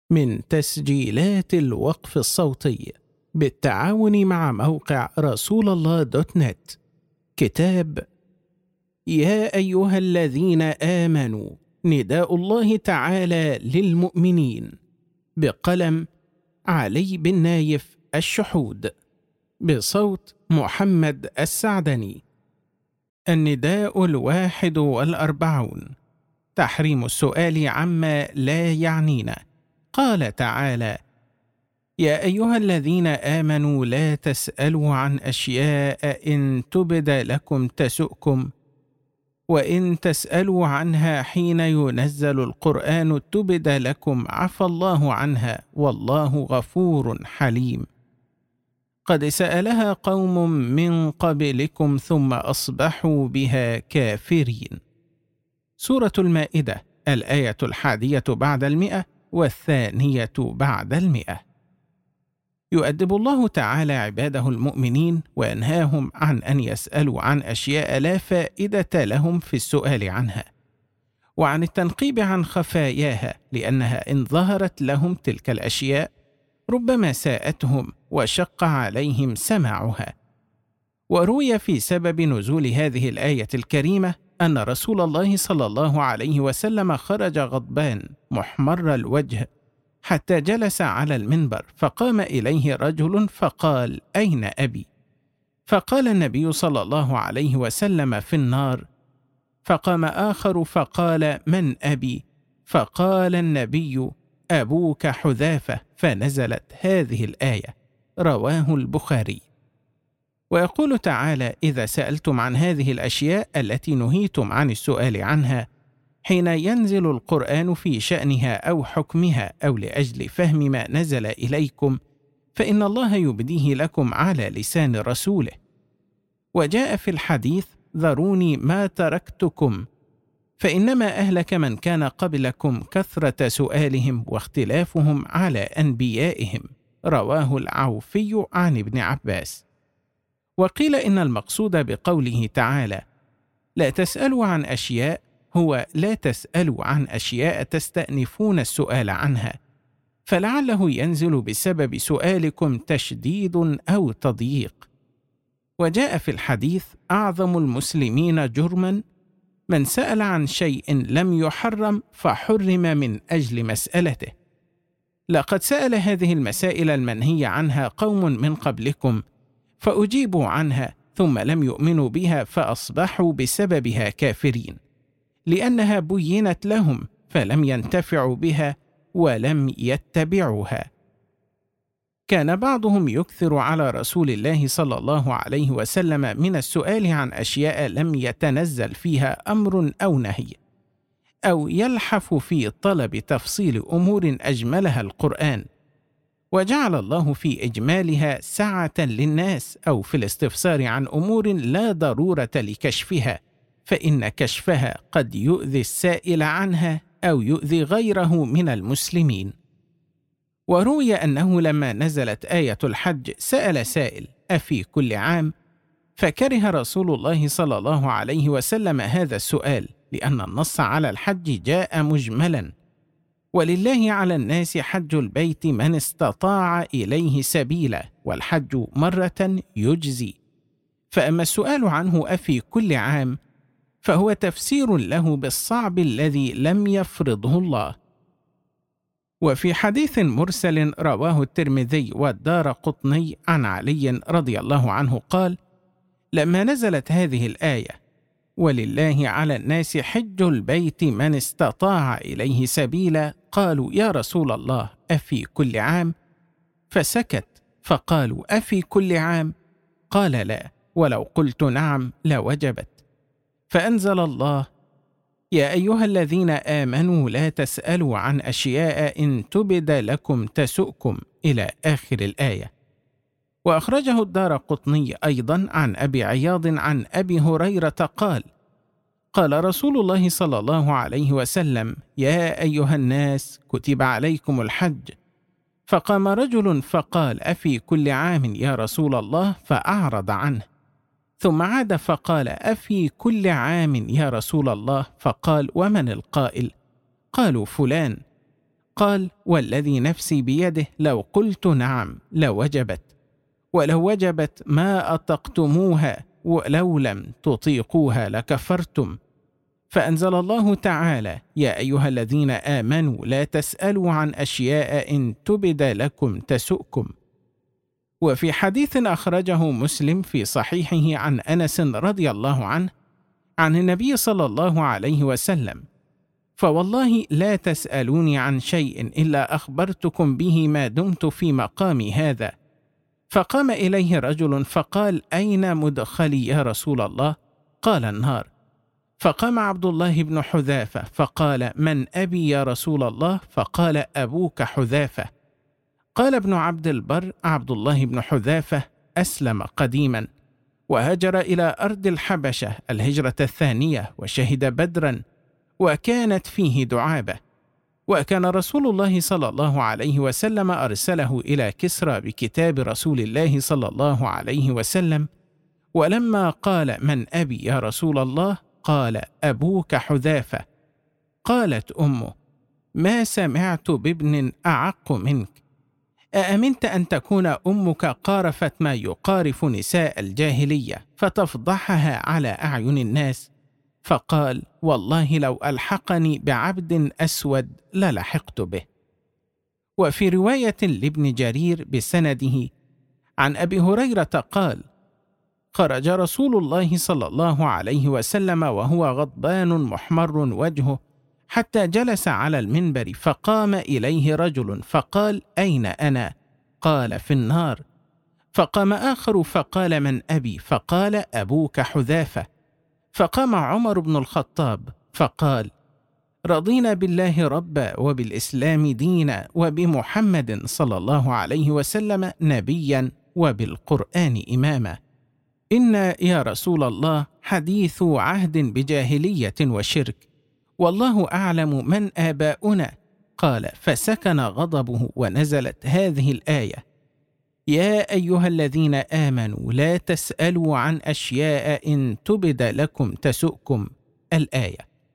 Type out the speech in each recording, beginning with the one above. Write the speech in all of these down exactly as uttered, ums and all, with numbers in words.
من تسجيلات الوقف الصوتي بالتعاون مع موقع رسول الله دوت نت. كتاب يا أيها الذين آمنوا، نداء الله تعالى للمؤمنين، بقلم علي بن نايف الشحود، بصوت محمد السعدني. النداء الواحد والأربعون: تحريم السؤال عما لا يعنينا. قال تعالى: يا أيها الذين آمنوا لا تسألوا عن أشياء إن تبد لكم تسؤكم، وإن تسألوا عنها حين ينزل القرآن تبد لكم عفى الله عنها والله غفور حليم. قد سألها قوم من قبلكم ثم أصبحوا بها كافرين. سورة المائدة، الآية الحادية بعد المئة والثانية بعد المئة. يؤدب الله تعالى عباده المؤمنين وينهاهم عن أن يسألوا عن أشياء لا فائدة لهم في السؤال عنها، وعن التنقيب عن خفاياها، لأنها إن ظهرت لهم تلك الأشياء ربما ساءتهم وشق عليهم سماعها. وروي في سبب نزول هذه الآية الكريمة أن رسول الله صلى الله عليه وسلم خرج غضبان محمر الوجه حتى جلس على المنبر، فقام إليه رجل فقال: أين أبي؟ فقال النبي صلى الله عليه وسلم: في النار. فقام آخر فقال: من أبي؟ فقال النبي: أبوك حذافة، فنزلت هذه الآية. رواه البخاري. ويقول تعالى: إذا سألتم عن هذه الأشياء التي نهيتم عن السؤال عنها حين ينزل القرآن في شأنها أو حكمها أو لأجل فهم ما نزل إليكم، فإن الله يبديه لكم على لسان رسوله. وجاء في الحديث: ذروني ما تركتكم، فإنما أهلك من كان قبلكم كثرة سؤالهم واختلافهم على أنبيائهم. رواه العوفي عن ابن عباس. وقيل إن المقصود بقوله تعالى: لا تسألوا عن أشياء، هو لا تسألوا عن أشياء تستأنفون السؤال عنها، فلعله ينزل بسبب سؤالكم تشديد أو تضييق. وجاء في الحديث: أعظم المسلمين جرما من سأل عن شيء لم يحرم فحرم من أجل مسألته. لقد سأل هذه المسائل المنهي عنها قوم من قبلكم فأجيبوا عنها ثم لم يؤمنوا بها فأصبحوا بسببها كافرين، لأنها بينت لهم فلم ينتفعوا بها ولم يتبعوها. كان بعضهم يكثر على رسول الله صلى الله عليه وسلم من السؤال عن أشياء لم يتنزل فيها أمر أو نهي، أو يلحف في طلب تفصيل أمور أجملها القرآن، وجعل الله في إجمالها سعة للناس، أو في الاستفسار عن أمور لا ضرورة لكشفها، فإن كشفها قد يؤذي السائل عنها أو يؤذي غيره من المسلمين. وروي أنه لما نزلت آية الحج سأل سائل: أفي كل عام؟ فكره رسول الله صلى الله عليه وسلم هذا السؤال، لأن النص على الحج جاء مجملا: ولله على الناس حج البيت من استطاع إليه سبيلا، والحج مرة يجزي. فأما السؤال عنه أفي كل عام فهو تفسير له بالصعب الذي لم يفرضه الله. وفي حديث مرسل رواه الترمذي والدارقطني عن علي رضي الله عنه قال: لما نزلت هذه الآية: ولله على الناس حج البيت من استطاع إليه سبيلا، قالوا: يا رسول الله أفي كل عام؟ فسكت، فقالوا: أفي كل عام؟ قال: لا، ولو قلت نعم لوجبت. فأنزل الله: يا أيها الذين آمنوا لا تسألوا عن أشياء إن تبد لكم تسؤكم، إلى آخر الآية. وأخرجه الدارقطني أيضا عن أبي عياض عن أبي هريرة قال: قال رسول الله صلى الله عليه وسلم: يا أيها الناس كتب عليكم الحج. فقام رجل فقال: أفي كل عام يا رسول الله؟ فأعرض عنه، ثم عاد فقال: أفي كل عام يا رسول الله؟ فقال: ومن القائل؟ قالوا: فلان. قال: والذي نفسي بيده لو قلت نعم لوجبت، ولو وجبت ما أطقتموها، ولو لم تطيقوها لكفرتم. فأنزل الله تعالى: يا أيها الذين آمنوا لا تسألوا عن أشياء إن تبد لكم تسؤكم. وفي حديث أخرجه مسلم في صحيحه عن أنس رضي الله عنه عن النبي صلى الله عليه وسلم: فوالله لا تسألوني عن شيء إلا أخبرتكم به ما دمت في مقامي هذا. فقام إليه رجل فقال: أين مدخلي يا رسول الله؟ قال: النار. فقام عبد الله بن حذافة فقال: من أبي يا رسول الله؟ فقال: أبوك حذافة. قال ابن عبد البر: عبد الله بن حذافة أسلم قديما، وهاجر إلى أرض الحبشة الهجرة الثانية، وشهد بدرا، وكانت فيه دعابة. وكان رسول الله صلى الله عليه وسلم أرسله إلى كسرى بكتاب رسول الله صلى الله عليه وسلم، ولما قال: من أبي يا رسول الله؟ قال: أبوك حذافة. قالت أمه: ما سمعت بابن أعق منك، أأمنت أن تكون أمك قارفت ما يقارف نساء الجاهلية فتفضحها على أعين الناس؟ فقال: والله لو ألحقني بعبد أسود للحقت به. وفي رواية لابن جرير بسنده عن أبي هريرة قال: خرج رسول الله صلى الله عليه وسلم وهو غضبان محمر وجهه، حتى جلس على المنبر، فقام إليه رجل فقال: أين أنا؟ قال: في النار. فقام آخر فقال: من أبي؟ فقال: أبوك حذافة. فقام عمر بن الخطاب فقال: رضينا بالله ربا وبالإسلام دينا وبمحمد صلى الله عليه وسلم نبيا وبالقرآن إماما. إن يا رسول الله حديث عهد بجاهلية وشرك، والله أعلم من آباؤنا. قال: فسكن غضبه ونزلت هذه الآية: يا أيها الذين آمنوا لا تسألوا عن أشياء إن تبد لكم تسؤكم، الآية.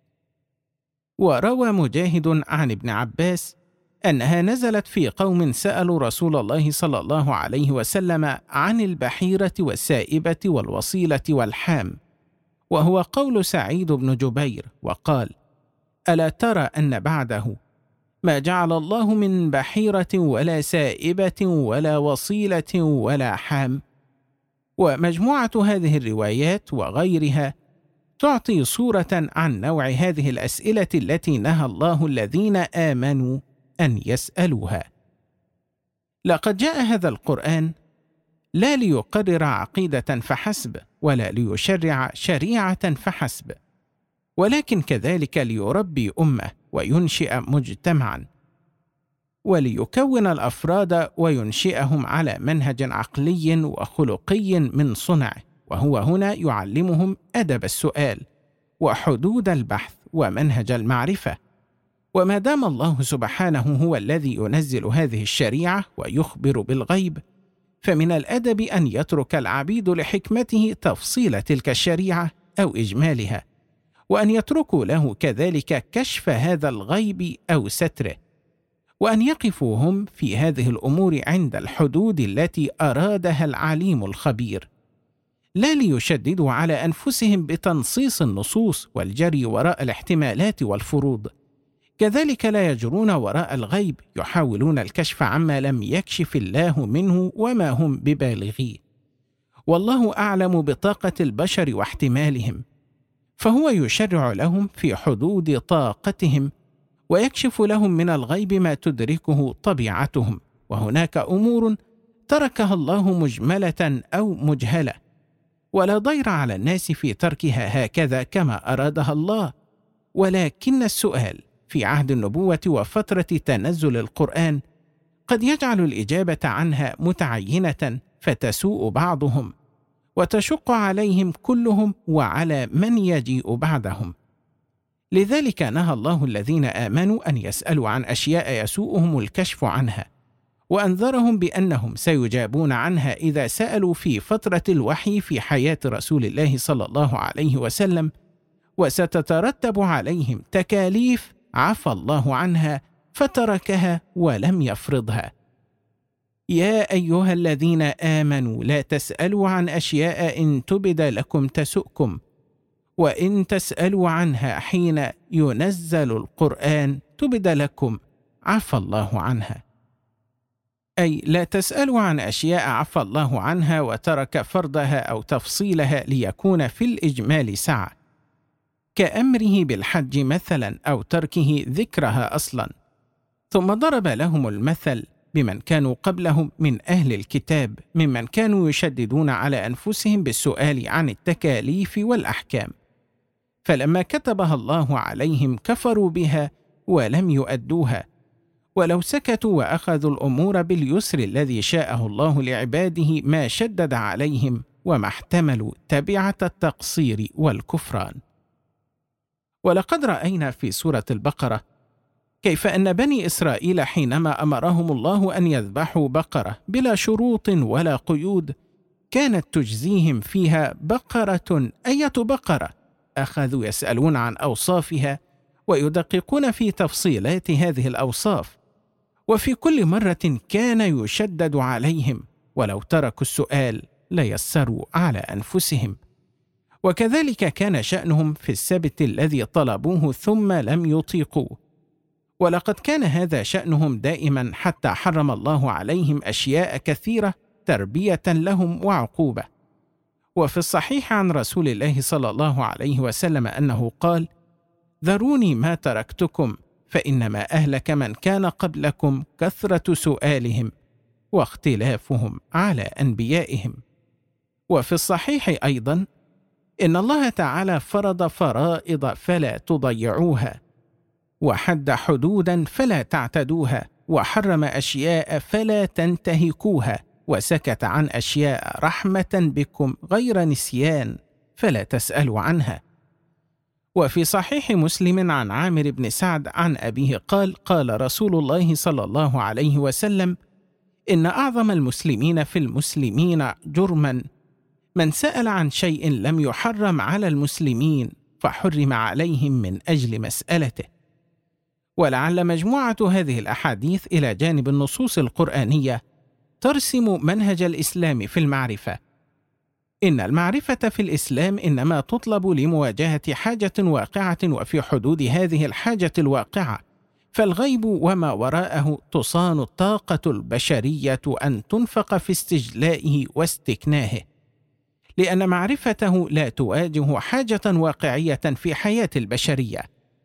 وروى مجاهد عن ابن عباس أنها نزلت في قوم سألوا رسول الله صلى الله عليه وسلم عن البحيرة والسائبة والوصيلة والحام، وهو قول سعيد بن جبير، وقال: ألا ترى أن بعده ما جعل الله من بحيرة ولا سائبة ولا وصيلة ولا حام؟ ومجموعة هذه الروايات وغيرها تعطي صورة عن نوع هذه الأسئلة التي نهى الله الذين آمنوا أن يسألوها. لقد جاء هذا القرآن لا ليقرر عقيدة فحسب، ولا ليشرع شريعة فحسب، ولكن كذلك ليربي أمة وينشئ مجتمعا، وليكون الأفراد وينشئهم على منهج عقلي وخلقي من صنعه، وهو هنا يعلمهم أدب السؤال وحدود البحث ومنهج المعرفة. وما دام الله سبحانه هو الذي ينزل هذه الشريعة ويخبر بالغيب، فمن الأدب أن يترك العبيد لحكمته تفصيل تلك الشريعة أو إجمالها، وأن يتركوا له كذلك كشف هذا الغيب أو ستره، وأن يقفوا هم في هذه الأمور عند الحدود التي أرادها العليم الخبير، لا ليشددوا على أنفسهم بتنصيص النصوص والجري وراء الاحتمالات والفروض. كذلك لا يجرون وراء الغيب يحاولون الكشف عما لم يكشف الله منه وما هم ببالغيه. والله أعلم بطاقة البشر واحتمالهم، فهو يشرع لهم في حدود طاقتهم، ويكشف لهم من الغيب ما تدركه طبيعتهم. وهناك أمور تركها الله مجملة أو مجهلة، ولا ضير على الناس في تركها هكذا كما أرادها الله، ولكن السؤال في عهد النبوة وفترة تنزل القرآن قد يجعل الإجابة عنها متعينة، فتسوء بعضهم وتشق عليهم كلهم وعلى من يجيء بعدهم. لذلك نهى الله الذين آمنوا أن يسألوا عن أشياء يسوءهم الكشف عنها، وأنذرهم بأنهم سيجابون عنها إذا سألوا في فترة الوحي في حياة رسول الله صلى الله عليه وسلم، وستترتب عليهم تكاليف عفى الله عنها فتركها ولم يفرضها. يا أيها الذين آمنوا لا تسألوا عن أشياء إن تبد لكم تسؤكم، وإن تسألوا عنها حين ينزل القرآن تبد لكم عفى الله عنها. أي لا تسألوا عن أشياء عفى الله عنها وترك فرضها أو تفصيلها ليكون في الإجمال سعة، كأمره بالحج مثلا أو تركه ذكرها أصلا. ثم ضرب لهم المثل بمن كانوا قبلهم من أهل الكتاب ممن كانوا يشددون على أنفسهم بالسؤال عن التكاليف والأحكام، فلما كتبها الله عليهم كفروا بها ولم يؤدوها، ولو سكتوا وأخذوا الأمور باليسر الذي شاءه الله لعباده ما شدد عليهم وما احتملوا تبعة التقصير والكفران. ولقد رأينا في سورة البقرة كيف أن بني إسرائيل حينما أمرهم الله أن يذبحوا بقرة بلا شروط ولا قيود كانت تجزيهم فيها بقرة أية بقرة، أخذوا يسألون عن أوصافها ويدققون في تفصيلات هذه الأوصاف، وفي كل مرة كان يشدد عليهم، ولو تركوا السؤال ليسروا على أنفسهم. وكذلك كان شأنهم في السبت الذي طلبوه ثم لم يطيقوه، ولقد كان هذا شأنهم دائما حتى حرم الله عليهم أشياء كثيرة تربية لهم وعقوبة. وفي الصحيح عن رسول الله صلى الله عليه وسلم أنه قال: ذروني ما تركتكم فإنما أهلك من كان قبلكم كثرة سؤالهم واختلافهم على أنبيائهم. وفي الصحيح أيضا إن الله تعالى فرض فرائض فلا تضيعوها، وحد حدودا فلا تعتدوها، وحرم أشياء فلا تنتهكوها، وسكت عن أشياء رحمة بكم غير نسيان فلا تسألوا عنها. وفي صحيح مسلم عن عامر بن سعد عن أبيه قال: قال رسول الله صلى الله عليه وسلم: إن أعظم المسلمين في المسلمين جرما من سأل عن شيء لم يحرم على المسلمين فحرم عليهم من أجل مسألته. ولعل مجموعة هذه الأحاديث إلى جانب النصوص القرآنية ترسم منهج الإسلام في المعرفة. إن المعرفة في الإسلام إنما تطلب لمواجهة حاجة واقعة، وفي حدود هذه الحاجة الواقعة فالغيب وما وراءه تصان الطاقة البشرية أن تنفق في استجلائه واستكناهه، لأن معرفته لا تواجه حاجة واقعية في حياة البشرية،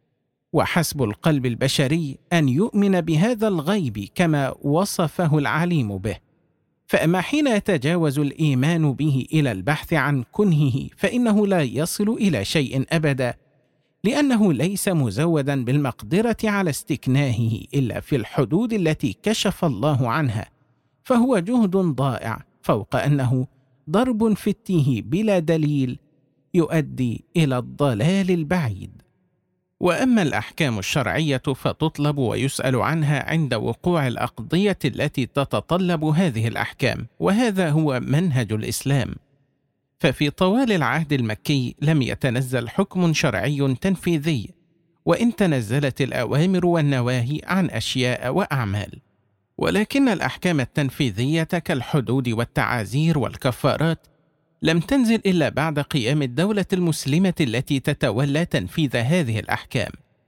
وحسب القلب البشري أن يؤمن بهذا الغيب كما وصفه العليم به. فأما حين يتجاوز الإيمان به إلى البحث عن كنهه فإنه لا يصل إلى شيء أبدا، لأنه ليس مزودا بالمقدرة على استكناهه إلا في الحدود التي كشف الله عنها، فهو جهد ضائع، فوق أنه ضرب في التيه بلا دليل يؤدي إلى الضلال البعيد. وأما الأحكام الشرعية فتطلب ويسأل عنها عند وقوع الأقضية التي تتطلب هذه الأحكام، وهذا هو منهج الإسلام. ففي طوال العهد المكي لم يتنزل حكم شرعي تنفيذي، وإن تنزلت الأوامر والنواهي عن أشياء وأعمال، ولكن الأحكام التنفيذية كالحدود والتعازير والكفارات لم تنزل إلا بعد قيام الدولة المسلمة التي تتولى تنفيذ هذه الأحكام.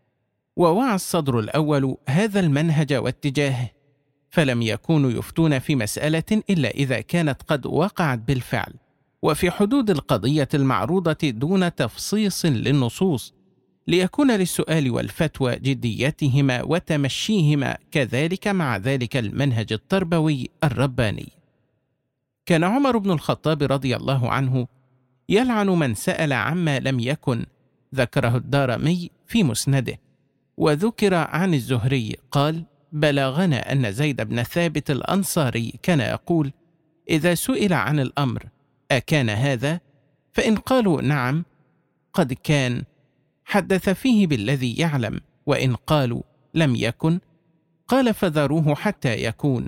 ووعى الصدر الأول هذا المنهج واتجاهه، فلم يكونوا يفتون في مسألة إلا إذا كانت قد وقعت بالفعل وفي حدود القضية المعروضة دون تفصيص للنصوص، ليكون للسؤال والفتوى جديتهما وتمشيهما كذلك مع ذلك المنهج التربوي الرباني. كان عمر بن الخطاب رضي الله عنه يلعن من سأل عما لم يكن، ذكره الدارمي في مسنده. وذكر عن الزهري قال: بلغنا أن زيد بن ثابت الأنصاري كان يقول: إذا سئل عن الأمر أكان هذا؟ فإن قالوا نعم قد كان حدث فيه بالذي يعلم، وإن قالوا لم يكن قال فذروه حتى يكون.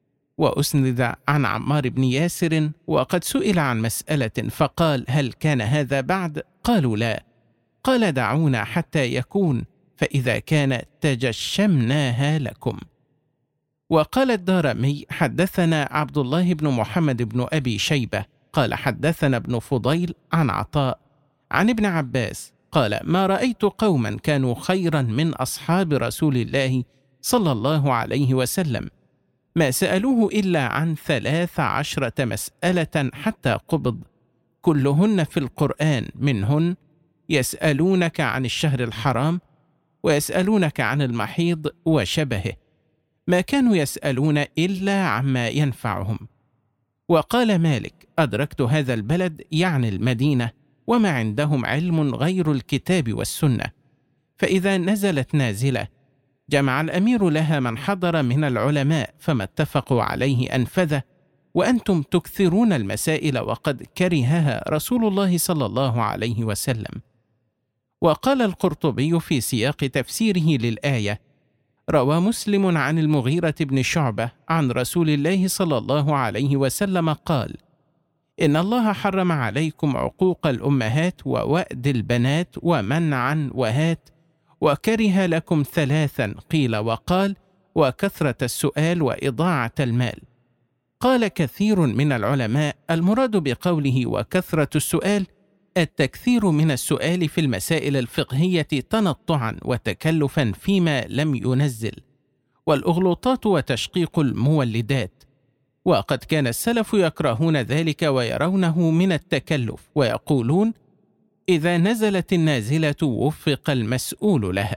وأسند عن عمار بن ياسر وقد سئل عن مسألة فقال: هل كان هذا بعد؟ قالوا لا، قال دعونا حتى يكون، فإذا كان تجشمناها لكم. وقال الدارمي: حدثنا عبد الله بن محمد بن أبي شيبة قال حدثنا ابن فضيل عن عطاء عن ابن عباس قال: ما رأيت قوما كانوا خيرا من أصحاب رسول الله صلى الله عليه وسلم، ما سألوه إلا عن ثلاث عشرة مسألة حتى قبض، كلهن في القرآن، منهن: يسألونك عن الشهر الحرام، ويسألونك عن المحيض وشبهه، ما كانوا يسألون إلا عما ينفعهم. وقال مالك: أدركت هذا البلد يعني المدينة وما عندهم علم غير الكتاب والسنة، فإذا نزلت نازلة جمع الأمير لها من حضر من العلماء، فما اتفقوا عليه أنفذه، وأنتم تكثرون المسائل وقد كرهها رسول الله صلى الله عليه وسلم. وقال القرطبي في سياق تفسيره للآية: روى مسلم عن المغيرة بن شعبة عن رسول الله صلى الله عليه وسلم قال: إن الله حرم عليكم عقوق الأمهات ووأد البنات ومنعا وهات، وكره لكم ثلاثا، قيل وقال: وكثرة السؤال وإضاعة المال. قال كثير من العلماء: المراد بقوله وكثرة السؤال التكثير من السؤال في المسائل الفقهية تنطعا وتكلفا فيما لم ينزل، والأغلوطات وتشقيق المولدات. وقد كان السلف يكرهون ذلك ويرونه من التكلف، ويقولون: إذا نزلت النازلة وفق المسؤول لها.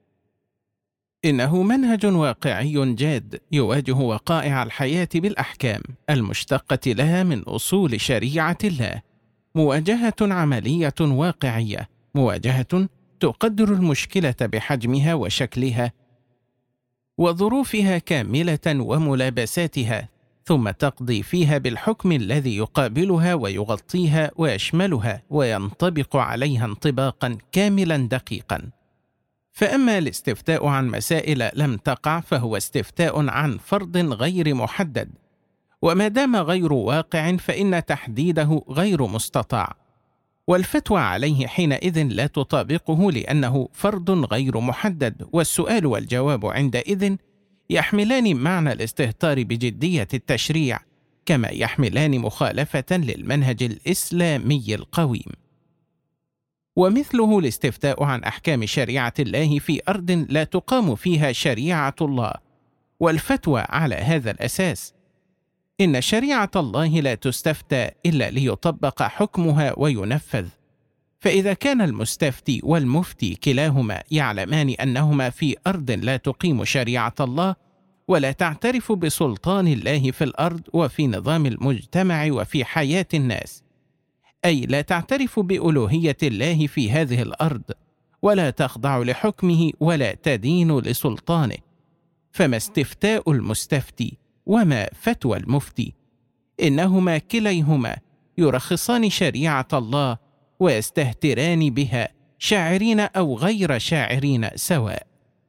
إنه منهج واقعي جاد يواجه وقائع الحياة بالأحكام المشتقة لها من أصول شريعة الله، مواجهة عملية واقعية، مواجهة تقدر المشكلة بحجمها وشكلها وظروفها كاملة وملابساتها، ثم تقضي فيها بالحكم الذي يقابلها ويغطيها ويشملها وينطبق عليها انطباقا كاملا دقيقا. فأما الاستفتاء عن مسائل لم تقع فهو استفتاء عن فرض غير محدد، وما دام غير واقع فإن تحديده غير مستطاع، والفتوى عليه حينئذ لا تطابقه لأنه فرض غير محدد، والسؤال والجواب عندئذ يحملان معنى الاستهتار بجدية التشريع، كما يحملان مخالفة للمنهج الإسلامي القويم. ومثله الاستفتاء عن أحكام شريعة الله في أرض لا تقام فيها شريعة الله، والفتوى على هذا الأساس. إن شريعة الله لا تستفتى إلا ليطبق حكمها وينفذ، فإذا كان المستفتي والمفتي كلاهما يعلمان أنهما في أرض لا تقيم شريعة الله ولا تعترف بسلطان الله في الأرض وفي نظام المجتمع وفي حياة الناس، أي لا تعترف بألوهية الله في هذه الأرض ولا تخضع لحكمه ولا تدين لسلطانه، فما استفتاء المستفتي وما فتوى المفتي، إنهما كليهما يرخصان شريعة الله ويستهتران بها، شاعرين أو غير شاعرين سواء.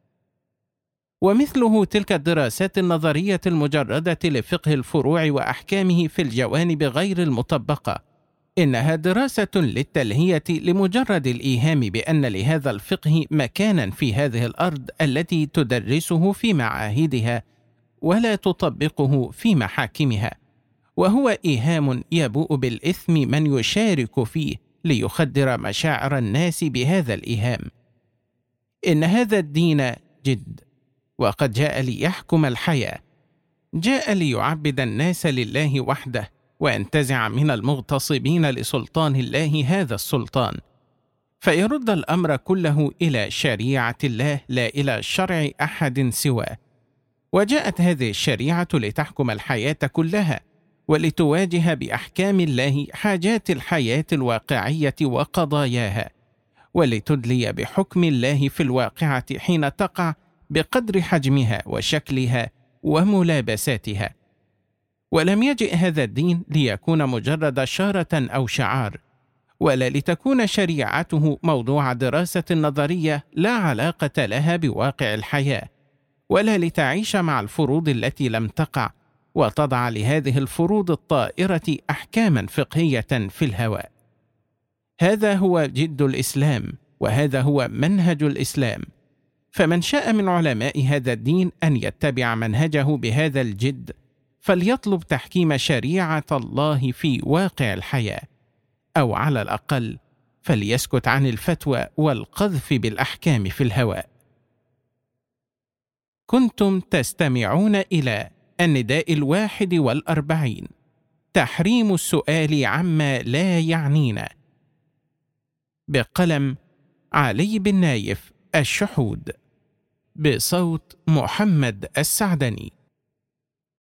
ومثله تلك الدراسات النظرية المجردة لفقه الفروع وأحكامه في الجوانب غير المطبقة، إنها دراسة للتلهية لمجرد الإيهام بأن لهذا الفقه مكانا في هذه الأرض التي تدرسه في معاهدها ولا تطبقه في محاكمها، وهو إيهام يبوء بالإثم من يشارك فيه ليخدر مشاعر الناس بهذا الإيهام. إن هذا الدين جد، وقد جاء ليحكم الحياة، جاء ليعبد الناس لله وحده وينتزع من المغتصبين لسلطان الله هذا السلطان، فيرد الأمر كله إلى شريعة الله لا إلى شرع أحد سواه. وجاءت هذه الشريعة لتحكم الحياة كلها ولتواجه بأحكام الله حاجات الحياة الواقعية وقضاياها، ولتدلي بحكم الله في الواقعة حين تقع بقدر حجمها وشكلها وملابساتها. ولم يجئ هذا الدين ليكون مجرد شارة أو شعار، ولا لتكون شريعته موضوع دراسة نظرية لا علاقة لها بواقع الحياة، ولا لتعيش مع الفروض التي لم تقع وتضع لهذه الفروض الطائرة أحكاما فقهية في الهواء. هذا هو جد الإسلام، وهذا هو منهج الإسلام، فمن شاء من علماء هذا الدين أن يتبع منهجه بهذا الجد فليطلب تحكيم شريعة الله في واقع الحياة، أو على الأقل فليسكت عن الفتوى والقذف بالأحكام في الهواء. كنتم تستمعون إلى النداء الواحد والأربعين، تحريم السؤال عما لا يعنينا، بقلم علي بن نايف الشحود، بصوت محمد السعدني.